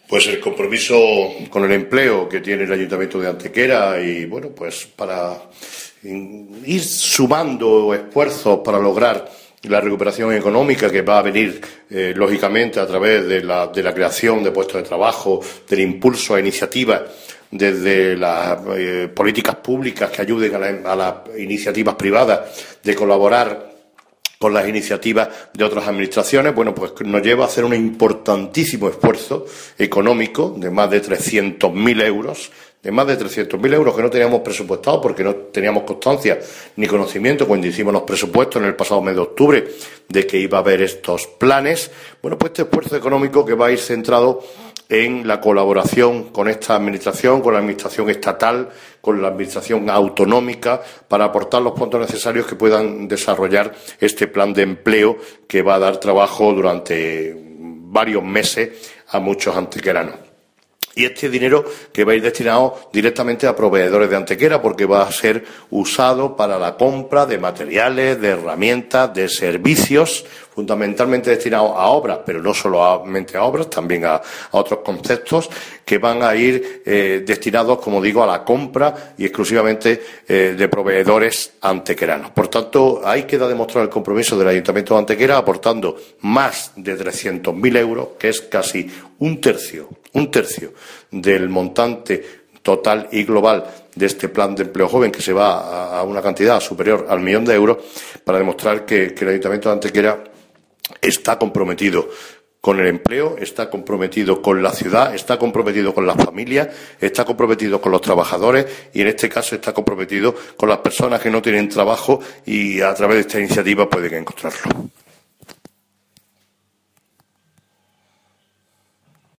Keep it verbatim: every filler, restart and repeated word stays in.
Pues el compromiso con el empleo que tiene el Ayuntamiento de Antequera y, bueno, pues para ir sumando esfuerzos para lograr la recuperación económica que va a venir, eh, lógicamente, a través de la, de la creación de puestos de trabajo, del impulso a iniciativas desde las eh, políticas públicas que ayuden a, la, a las iniciativas privadas de colaborar con las iniciativas de otras administraciones, bueno, pues nos lleva a hacer un importantísimo esfuerzo económico de más de trescientos mil euros, de más de trescientos mil euros que no teníamos presupuestado porque no teníamos constancia ni conocimiento cuando hicimos los presupuestos en el pasado mes de octubre de que iba a haber estos planes. Bueno, pues este esfuerzo económico que va a ir centrado en la colaboración con esta administración, con la administración estatal, con la administración autonómica, para aportar los fondos necesarios que puedan desarrollar este plan de empleo que va a dar trabajo durante varios meses a muchos antequeranos. Y este dinero que va a ir destinado directamente a proveedores de Antequera porque va a ser usado para la compra de materiales, de herramientas, de servicios, fundamentalmente destinados a obras, pero no solamente a obras, también a, a otros conceptos que van a ir eh, destinados, como digo, a la compra y exclusivamente eh, de proveedores antequeranos. Por tanto, ahí queda demostrado el compromiso del Ayuntamiento de Antequera aportando más de trescientos mil euros, que es casi un tercio, un tercio del montante total y global de este plan de empleo joven, que se va a una cantidad superior al millón de euros, para demostrar que, que el Ayuntamiento de Antequera está comprometido con el empleo, está comprometido con la ciudad, está comprometido con las familias, está comprometido con los trabajadores y, en este caso, está comprometido con las personas que no tienen trabajo y, a través de esta iniciativa, pueden encontrarlo.